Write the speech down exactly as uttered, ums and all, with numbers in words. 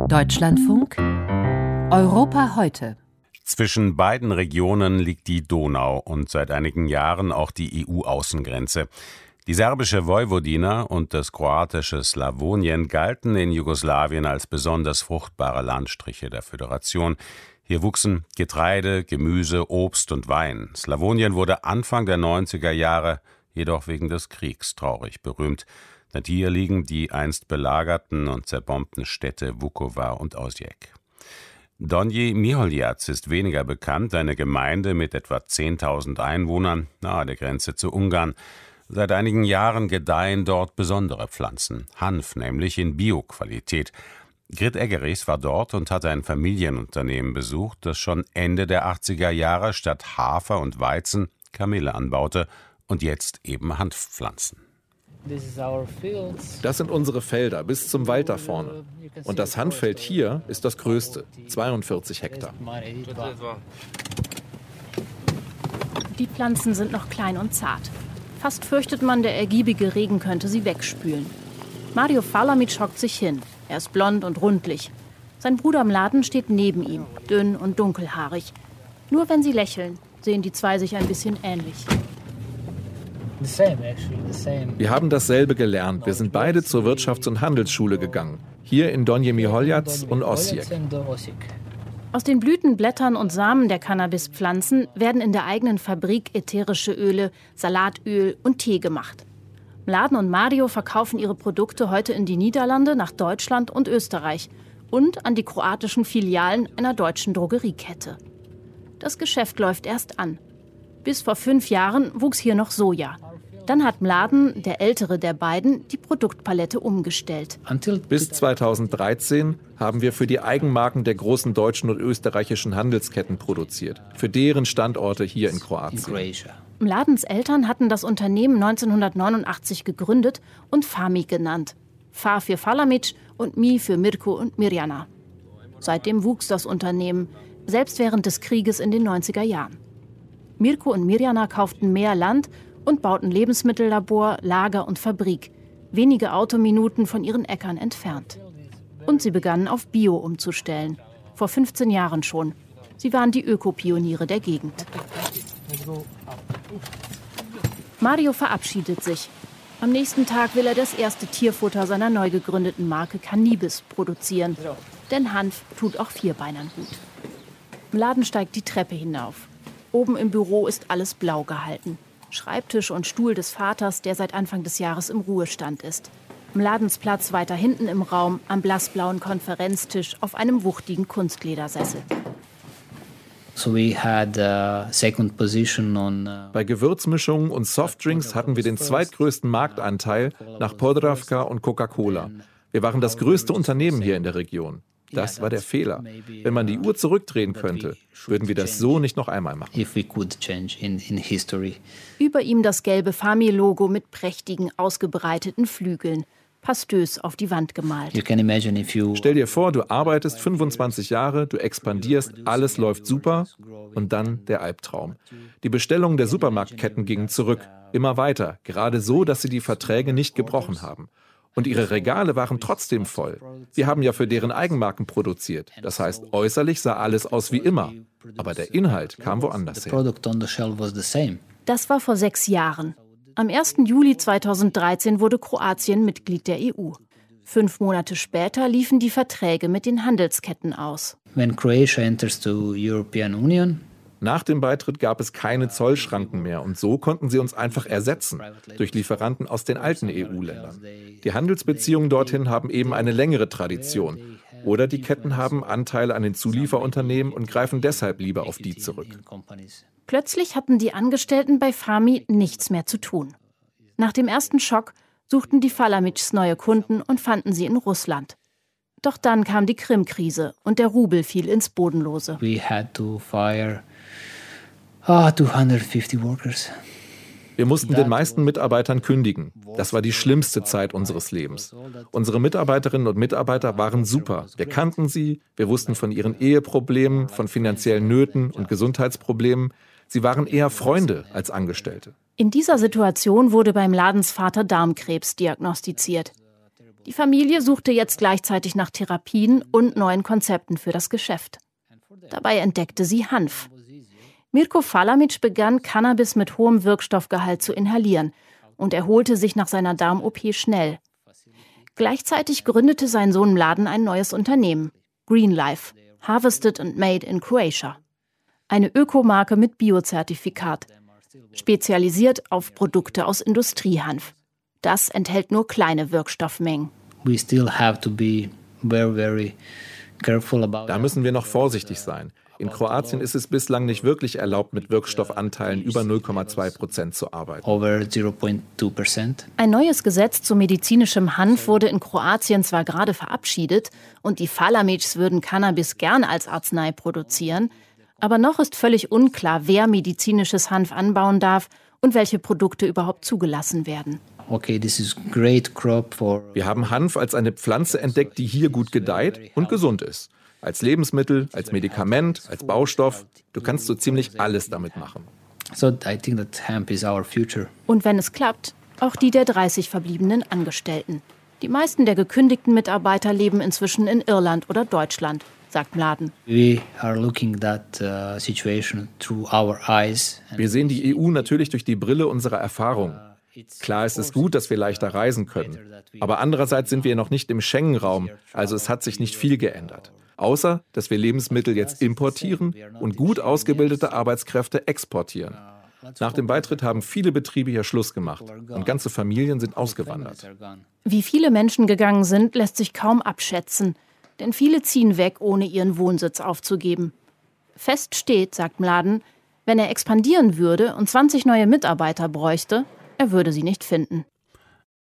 Deutschlandfunk Europa heute. Zwischen beiden Regionen liegt die Donau und seit einigen Jahren auch die E U-Außengrenze. Die serbische Vojvodina und das kroatische Slawonien galten in Jugoslawien als besonders fruchtbare Landstriche der Föderation. Hier wuchsen Getreide, Gemüse, Obst und Wein. Slawonien wurde Anfang der neunziger Jahre jedoch wegen des Kriegs traurig berühmt. Denn hier liegen die einst belagerten und zerbombten Städte Vukovar und Osijek. Donji Miholjac ist weniger bekannt, eine Gemeinde mit etwa zehntausend Einwohnern nahe der Grenze zu Ungarn. Seit einigen Jahren gedeihen dort besondere Pflanzen, Hanf nämlich in Bio-Qualität. Grit Eggeris war dort und hatte ein Familienunternehmen besucht, das schon Ende der achtziger Jahre statt Hafer und Weizen Kamille anbaute und jetzt eben Hanfpflanzen. Das sind unsere Felder bis zum Wald da vorne. Und das Hanffeld hier ist das größte, zweiundvierzig Hektar. Die Pflanzen sind noch klein und zart. Fast fürchtet man, der ergiebige Regen könnte sie wegspülen. Mario Falamic hockt sich hin. Er ist blond und rundlich. Sein Bruder Mladen steht neben ihm, dünn und dunkelhaarig. Nur wenn sie lächeln, sehen die zwei sich ein bisschen ähnlich. Wir haben dasselbe gelernt. Wir sind beide zur Wirtschafts- und Handelsschule gegangen. Hier in Donji Miholjac und Osijek. Aus den Blüten, Blättern und Samen der Cannabispflanzen werden in der eigenen Fabrik ätherische Öle, Salatöl und Tee gemacht. Mladen und Mario verkaufen ihre Produkte heute in die Niederlande, nach Deutschland und Österreich und an die kroatischen Filialen einer deutschen Drogeriekette. Das Geschäft läuft erst an. Bis vor fünf Jahren wuchs hier noch Soja. Dann hat Mladen, der ältere der beiden, die Produktpalette umgestellt. Bis zweitausenddreizehn haben wir für die Eigenmarken der großen deutschen und österreichischen Handelsketten produziert. Für deren Standorte hier in Kroatien. Mladens Eltern hatten das Unternehmen neunzehnhundertneunundachtzig gegründet und Fami genannt. Fa für Falamic und Mi für Mirko und Mirjana. Seitdem wuchs das Unternehmen, selbst während des Krieges in den neunziger Jahren. Mirko und Mirjana kauften mehr Land und bauten Lebensmittellabor, Lager und Fabrik, wenige Autominuten von ihren Äckern entfernt. Und sie begannen auf Bio umzustellen, vor fünfzehn Jahren schon. Sie waren die Ökopioniere der Gegend. Mario verabschiedet sich. Am nächsten Tag will er das erste Tierfutter seiner neu gegründeten Marke Cannibis produzieren. Denn Hanf tut auch Vierbeinern gut. Mladen steigt die Treppe hinauf. Oben im Büro ist alles blau gehalten. Schreibtisch und Stuhl des Vaters, der seit Anfang des Jahres im Ruhestand ist. Mladens Platz weiter hinten im Raum, am blassblauen Konferenztisch auf einem wuchtigen Kunstledersessel. Bei Gewürzmischungen und Softdrinks hatten wir den zweitgrößten Marktanteil nach Podravka und Coca-Cola. Wir waren das größte Unternehmen hier in der Region. Das war der Fehler. Wenn man die Uhr zurückdrehen könnte, würden wir das so nicht noch einmal machen. Über ihm das gelbe Fami-Logo mit prächtigen, ausgebreiteten Flügeln. Pastös auf die Wand gemalt. Stell dir vor, du arbeitest fünfundzwanzig Jahre, du expandierst, alles läuft super und dann der Albtraum. Die Bestellungen der Supermarktketten gingen zurück, immer weiter, gerade so, dass sie die Verträge nicht gebrochen haben. Und ihre Regale waren trotzdem voll. Wir haben ja für deren Eigenmarken produziert. Das heißt, äußerlich sah alles aus wie immer. Aber der Inhalt kam woanders her. Das war vor sechs Jahren. Am ersten Juli zweitausenddreizehn wurde Kroatien Mitglied der E U. Fünf Monate später liefen die Verträge mit den Handelsketten aus. When Croatia enters the European Union, Nach dem Beitritt gab es keine Zollschranken mehr und so konnten sie uns einfach ersetzen durch Lieferanten aus den alten E U-Ländern. Die Handelsbeziehungen dorthin haben eben eine längere Tradition. Oder die Ketten haben Anteile an den Zulieferunternehmen und greifen deshalb lieber auf die zurück. Plötzlich hatten die Angestellten bei Fami nichts mehr zu tun. Nach dem ersten Schock suchten die Falamics neue Kunden und fanden sie in Russland. Doch dann kam die Krim-Krise und der Rubel fiel ins Bodenlose. we had to fire ah, zweihundertfünfzig workers. Wir mussten den meisten Mitarbeitern kündigen. Das war die schlimmste Zeit unseres Lebens. Unsere Mitarbeiterinnen und Mitarbeiter waren super. Wir kannten sie, wir wussten von ihren Eheproblemen, von finanziellen Nöten und Gesundheitsproblemen. Sie waren eher Freunde als Angestellte. In dieser Situation wurde beim Ladensvater Darmkrebs diagnostiziert. Die Familie suchte jetzt gleichzeitig nach Therapien und neuen Konzepten für das Geschäft. Dabei entdeckte sie Hanf. Mirko Falamic begann, Cannabis mit hohem Wirkstoffgehalt zu inhalieren und erholte sich nach seiner Darm-O P schnell. Gleichzeitig gründete sein Sohn Mladen ein neues Unternehmen, Green Life, Harvested and Made in Croatia. Eine Ökomarke mit Biozertifikat, spezialisiert auf Produkte aus Industriehanf. Das enthält nur kleine Wirkstoffmengen. We still have to be very, very careful about. Da müssen wir noch vorsichtig sein. In Kroatien ist es bislang nicht wirklich erlaubt, mit Wirkstoffanteilen über null Komma zwei Prozent zu arbeiten. Over zero point two percent. Ein neues Gesetz zu medizinischem Hanf wurde in Kroatien zwar gerade verabschiedet und die Falamics würden Cannabis gern als Arznei produzieren, aber noch ist völlig unklar, wer medizinisches Hanf anbauen darf und welche Produkte überhaupt zugelassen werden. Okay, this is great crop for. Wir haben Hanf als eine Pflanze entdeckt, die hier gut gedeiht und gesund ist. Als Lebensmittel, als Medikament, als Baustoff. Du kannst so ziemlich alles damit machen. So I think that hemp is our future. Und wenn es klappt, auch die der dreißig verbliebenen Angestellten. Die meisten der gekündigten Mitarbeiter leben inzwischen in Irland oder Deutschland, sagt Mladen. We are looking that uh, situation through our eyes. Wir sehen die E U natürlich durch die Brille unserer Erfahrung. Klar ist es gut, dass wir leichter reisen können. Aber andererseits sind wir noch nicht im Schengen-Raum, also es hat sich nicht viel geändert. Außer, dass wir Lebensmittel jetzt importieren und gut ausgebildete Arbeitskräfte exportieren. Nach dem Beitritt haben viele Betriebe hier Schluss gemacht und ganze Familien sind ausgewandert. Wie viele Menschen gegangen sind, lässt sich kaum abschätzen. Denn viele ziehen weg, ohne ihren Wohnsitz aufzugeben. Fest steht, sagt Mladen, wenn er expandieren würde und zwanzig neue Mitarbeiter bräuchte, er würde sie nicht finden.